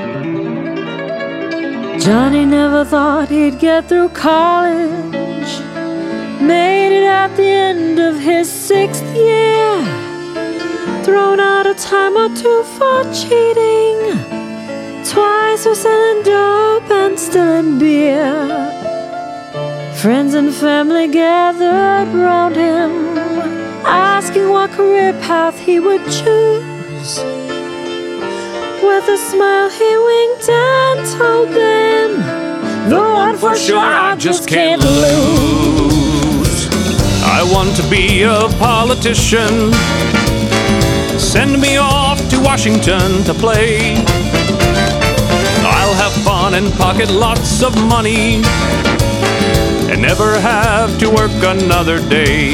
Johnny never thought he'd get through college. Made it at the end of his 6th year. Thrown out a time or two for cheating. Twice for selling dope and stealing beer. Friends and family gathered round him, asking what career path he would choose. With a smile he winked and told them, the one for sure I just can't lose. I want to be a politician. Send me off to Washington to play. I'll have fun and pocket lots of money, and never have to work another day.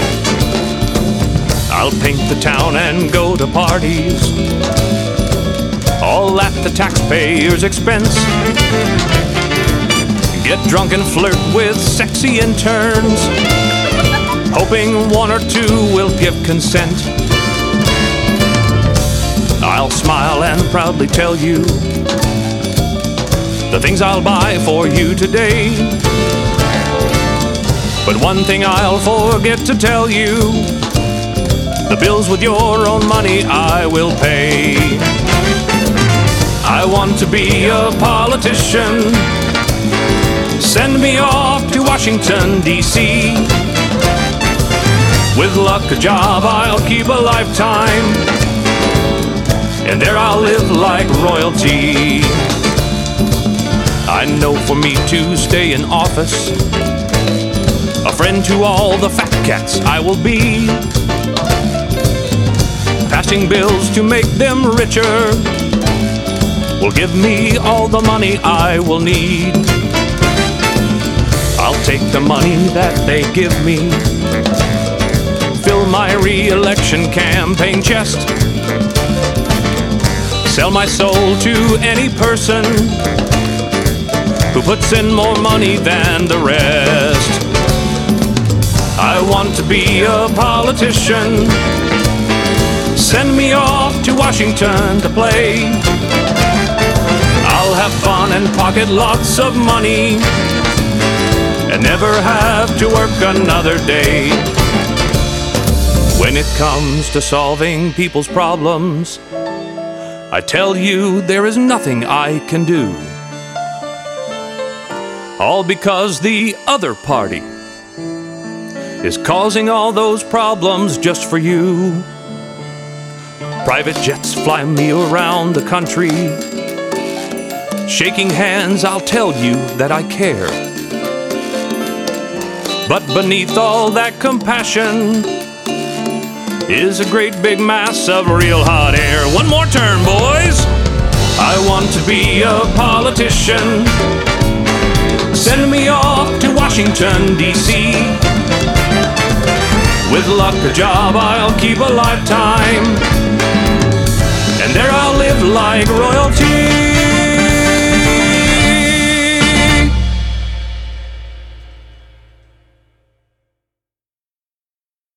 I'll paint the town and go to parties, all at the taxpayer's expense. Get drunk and flirt with sexy interns, hoping one or two will give consent. I'll smile and proudly tell you the things I'll buy for you today. But one thing I'll forget to tell you, the bills with your own money I will pay. I want to be a politician. Send me off to Washington, D.C. With luck, a job I'll keep a lifetime, and there I'll live like royalty. I know for me to stay in office, a friend to all the fat cats I will be. Passing bills to make them richer will give me all the money I will need. I'll take the money that they give me, fill my re-election campaign chest, sell my soul to any person who puts in more money than the rest. I want to be a politician. Send me off to Washington to play. I'll have fun and pocket lots of money, and never have to work another day. When it comes to solving people's problems, I tell you there is nothing I can do. All because the other party is causing all those problems just for you. Private jets fly me around the country. Shaking hands, I'll tell you that I care. But beneath all that compassion is a great big mass of real hot air. One more turn, boys. I want to be a politician. Send me off to Washington, D.C. With luck, a job I'll keep a lifetime, and there I'll live like royalty.